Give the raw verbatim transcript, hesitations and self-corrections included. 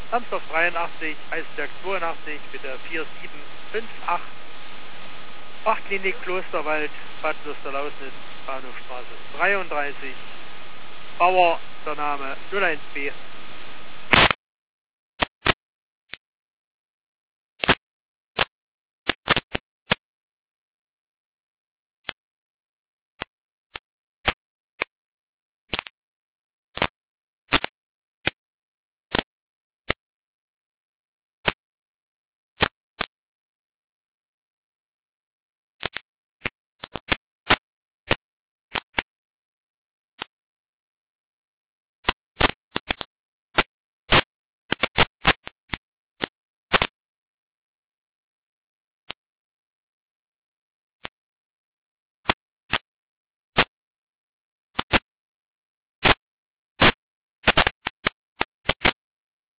Samsdorf dreiundachtzig, Eisberg zweiundachtzig, bitte vier sieben fünf acht. Fachklinik Klosterwald, Bad Wusterlausnitz, Bahnhofstraße dreiunddreißig. Bauer, der Name null eins B